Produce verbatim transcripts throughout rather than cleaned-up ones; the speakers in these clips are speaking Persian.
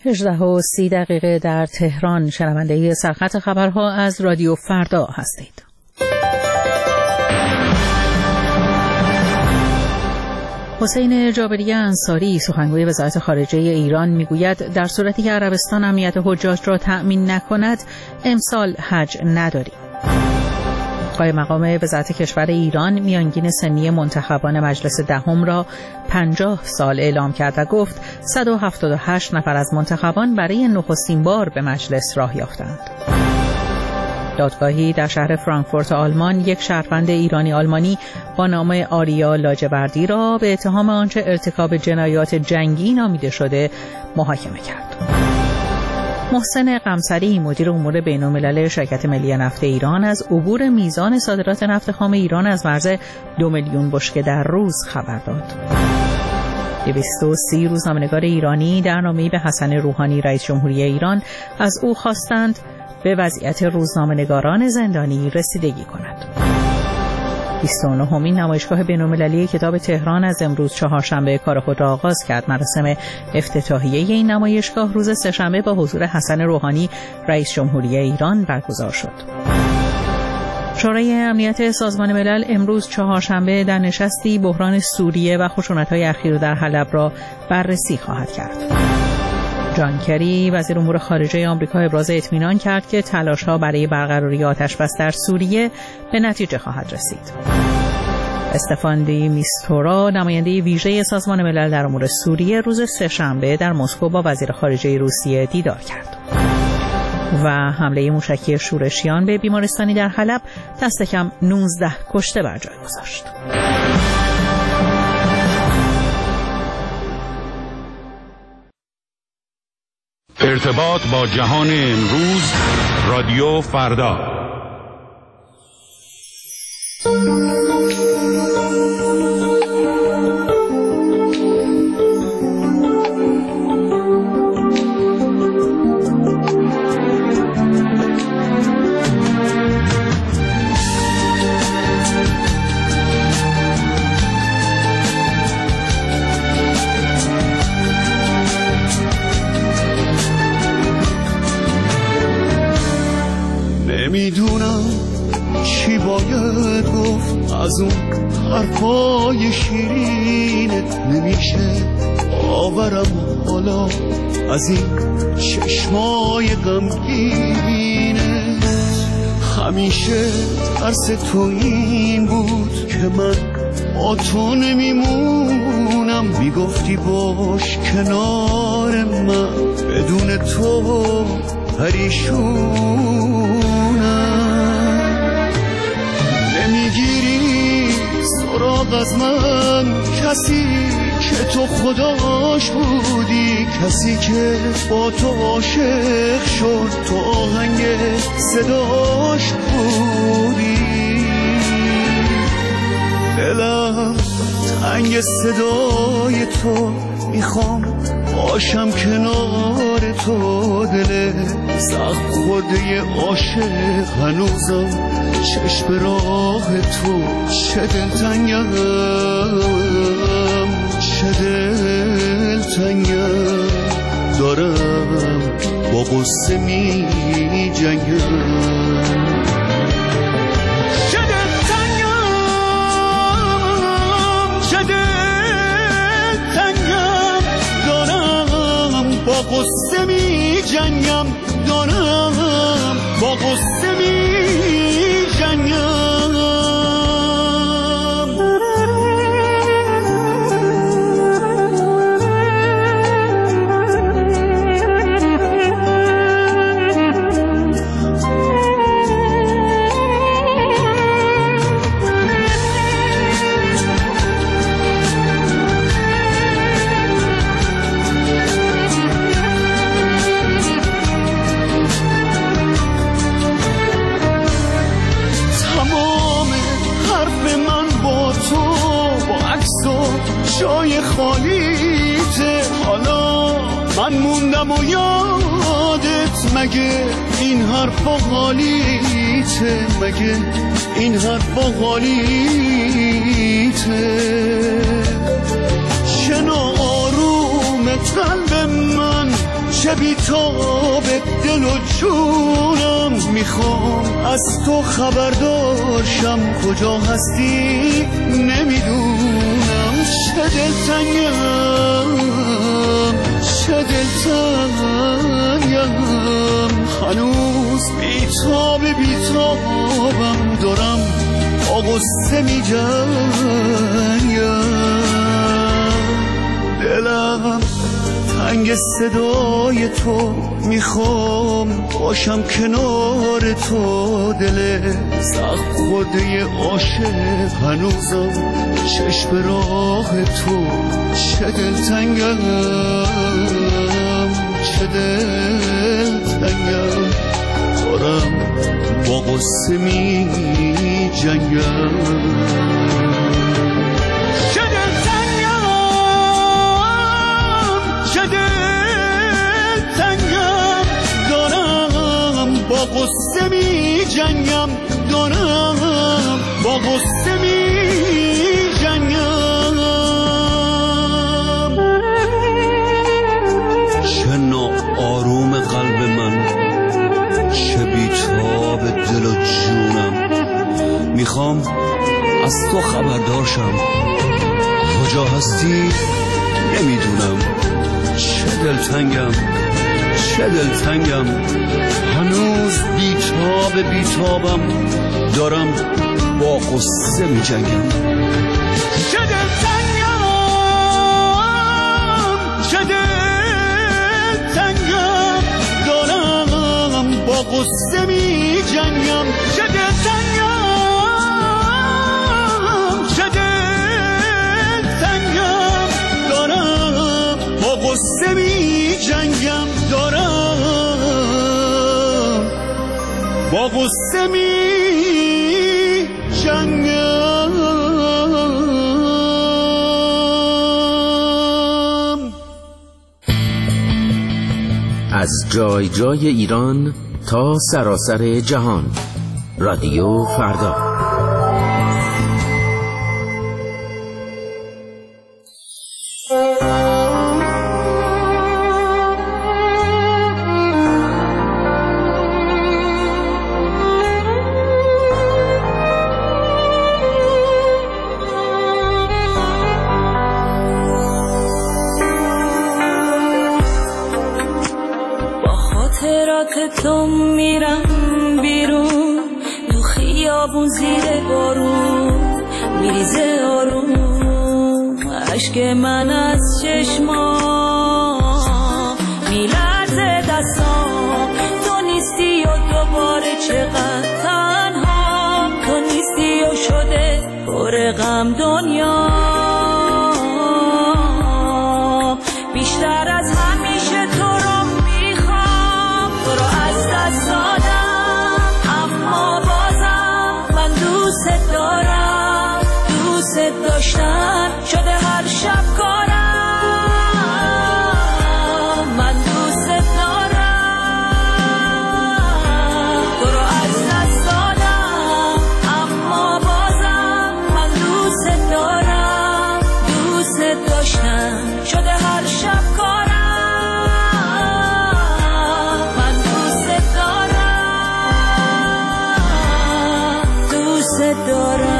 هجده و سی دقیقه در تهران. شنونده سرخط خبرها از رادیو فردا هستید. حسین جابری انصاری سخنگوی وزارت خارجه ایران میگوید در صورتی که عربستان امنیت حجاج را تأمین نکند امسال حج نداریم. قائم مقام وزارت کشور ایران میانگین سنی منتخبان مجلس دهم را پنجاه سال اعلام کرد و گفت صد و هفتاد و هشت نفر از منتخبان برای نخستین بار به مجلس راه یافتند. دادگاهی در شهر فرانکفورت آلمان یک شهروند ایرانی آلمانی با نام آریا لاجوردی را به اتهام آنچه ارتکاب جنایات جنگی نامیده شده محاکمه کرد. محسن قمصری مدیر امور بین‌الملل شرکت ملی نفت ایران از عبور میزان صادرات نفت خام ایران از مرز دو میلیون بشکه در روز خبر داد. دویست و سی روزنامه‌نگار ایرانی در نامه‌ای به حسن روحانی رئیس جمهوری ایران از او خواستند به وضعیت روزنامه‌نگاران زندانی رسیدگی کند. بیست و نهمین نمایشگاه بین‌المللی کتاب تهران از امروز چهارشنبه کار خود را آغاز کرد. مراسم افتتاحیه این نمایشگاه روز سه‌شنبه با حضور حسن روحانی رئیس جمهوری ایران برگزار شد. شورای امنیت سازمان ملل امروز چهارشنبه در نشستی بحران سوریه و خشونت‌های اخیر در حلب را بررسی خواهد کرد. جان کری وزیر امور خارجه آمریکا ابراز اطمینان کرد که تلاش‌ها برای برقراری آتش‌بس در سوریه به نتیجه خواهد رسید. استفان دی میستورا نماینده ویژه سازمان ملل در امور سوریه روز سه‌شنبه در مسکو با وزیر خارجه روسیه دیدار کرد. و حمله موشکی شورشیان به بیمارستانی در حلب دست کم نوزده کشته بر جای گذاشت. ارتباط با جهان امروز، رادیو فردا. نمیدونم چی باید گفت از اون حرفای شیرینت، نمیشه آورم حالا از این چشمای غمگینت. همیشه ترس تو این بود که من با تو نمیمونم، میگفتی باش کنار من، بدون تو پریشونم. نمیگیری سراغ از من کسی که تو خداش بودی، کسی که با تو عاشق شد، تو آهنگ صداش بودی. دلم تنگ صدای تو، میخوام باشم کنار تو. دل زخم خورده عاشق هنوزم چشم راه تو. چه دلتنگم، چه دلتنگم، دارم با غصه می جنگم. با غصه می جنگم، دارم با غصه می جنگم. جای خالیته، حالا من موندم و یادت، مگه این حرفا حالیته، مگه این حرفا حالیته. چه ناآروم قلب من، چه بیتاب دل و جونم، میخوام از تو خبردارشم کجا هستی نمیدونم. چه دلتنگم چه دلتنگم، هنوز بیتاب بیتابم، دارم با غصه میجنگم. دلم تنگ صدای تو، میخوام باشم کنار تو. دل سخت خورده عاشق هنوزم چشم راه تو. چه دلتنگم چه دلتنگم، دارم با غصه میجنگم. چه دلتنگم چه دلتنگم، دارم با غصه میجنگم، دارم با غصه میجنگم. چه ناآروم قلب من، چه بیتاب دل و جونم، میخوام از تو خبردارشم کجا هستی نمیدونم. چه دلتنگم چه دلتنگم، هنوز بیتاب بیتابم، دارم با غصه میجنگم. چه دلتنگم چه دلتنگم، دارم با غصه میجنگم. چه دلتنگم چه دلتنگم، دارم با غصه میجنگم، دارم با غصه میجنگم. از جای جای ایران تا سراسر جهان، رادیو فردا. تو میرم بیرون تو خیابون زیر بارون، میریزه آروم عشق من از چشمام، میلرزه دستام. تو نیستی و دوباره چقدر تنها، تو نیستی و شده پر غم دنیا. بیشتر از همیشه تو رو میخوام، تو رو از دست دادم، اما بازم من دوست دارم. دوست داشتن شده هر شب کارم، من دوست دارم. تو رو از دست دادم، اما بازم من دوست دارم. دوست داشتن شده هر شب کارم، من دوست دارم. دوست دارم.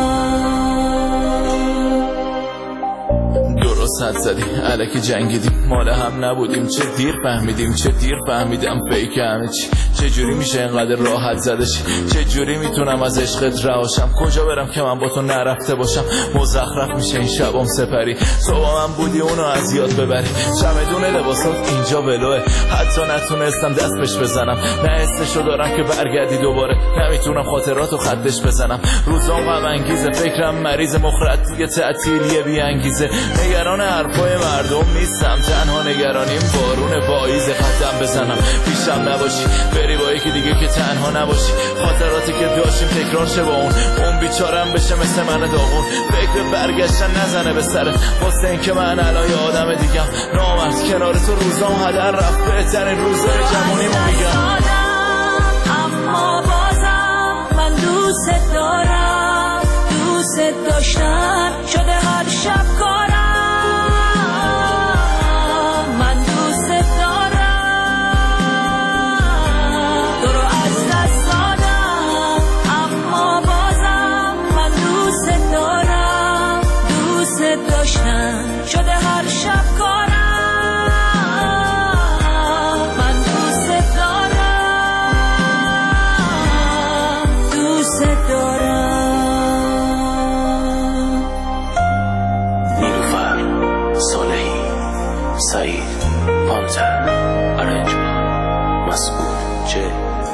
درست حد زدی الکی جنگیدیم، مال هم نبودیم. چه دیر فهمیدیم چه دیر فهمیدم فیک همه چی. چه جوری میشه اینقدر راحت زده چی؟ چه جوری میتونم از عشقت رهاشم؟ کجا برم که من با تو نرفته باشم؟ مزخرف میشه این شبام سپری، تو با من بودی اونو از یاد ببری. چمدون لباسات اینجا ولوه، حتی نتونستم دست بهش بزنم. نه حسشو دارم که برگردی دوباره، نمیتونم خاطراتو خدش بزنم. روزام غم انگیزه، فکرم مریض، مخرط دیگه تعطیلیه بی انگیزه. نگران حرفای مردم نیستم، تنها نگرانیم بارون پاییز. خطم بزنم پیشم نباشی، بری با یکی دیگه که تنها نباشی. خاطراتی که داشتیم تکرار شه با اون، اون بیچارم بشه مثل من داغون. فکر برگشتن نزنه به سره، واسه این که من الان یه آدم دیگم. نامرد کنار تو روزام هدر رفت، بهترین روزای جوونیمو میگم. اما بازم من دوست دارم. دوست داشتن شده هر شب کارم، من دوست دارم. pattern arrangement مسعود چه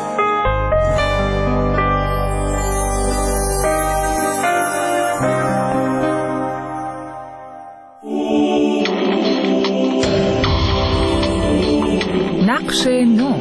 نقش نو.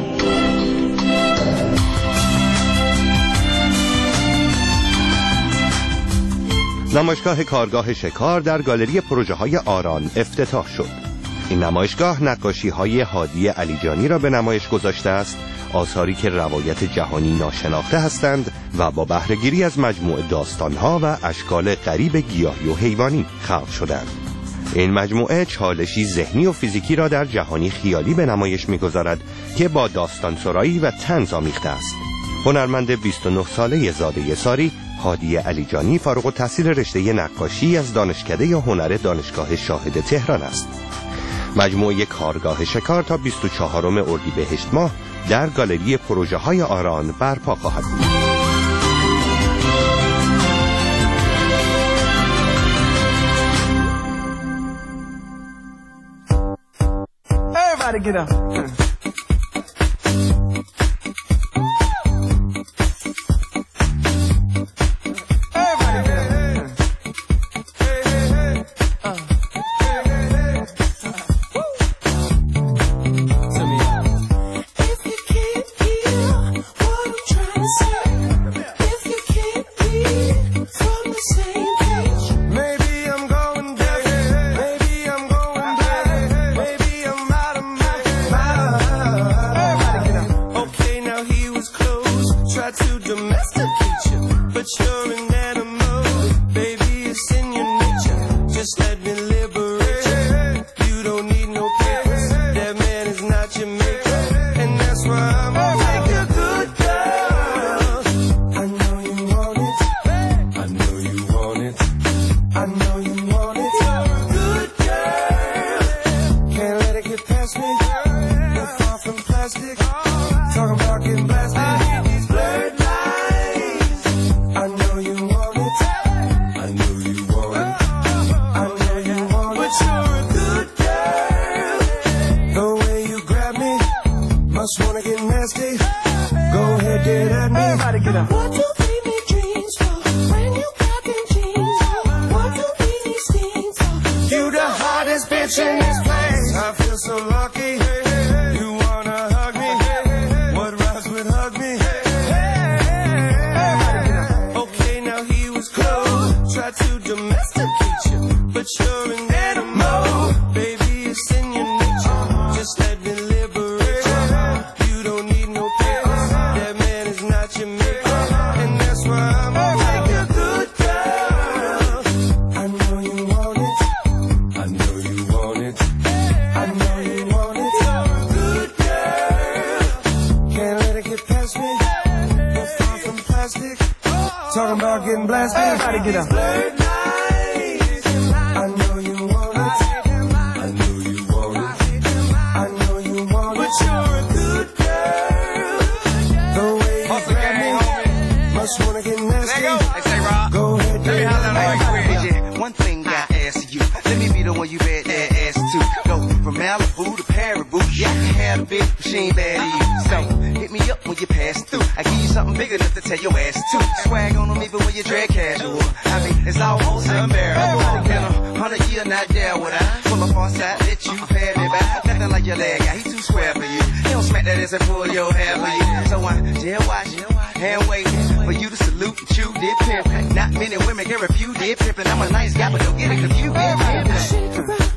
نمایشگاه کارگاه شکار در گالری پروژه های آران افتتاح شد. این نمایشگاه نقاشی های هادی علیجانی را به نمایش گذاشته است، آثاری که روایت جهانی ناشناخته هستند و با بهره‌گیری از مجموعه داستانها و اشکال غریب گیاهی و حیوانی خلق شدند. این مجموعه چالشی ذهنی و فیزیکی را در جهانی خیالی به نمایش می‌گذارد که با داستان سرایی و طنز آمیخته است. هنرمند بیست و نه ساله زاده ساری هادی علیجانی فارغ التحصیل رشته نقاشی از دانشکده هنر دانشگاه شاهد تهران است. مجموعه کارگاه شکار تا بیست و چهارم اردیبهشت ماه در گالری پروژه های آران برپا خواهد بود. Everybody get up. Not many women can refute it. Pimpin', I'm a nice guy, but don't get it confused.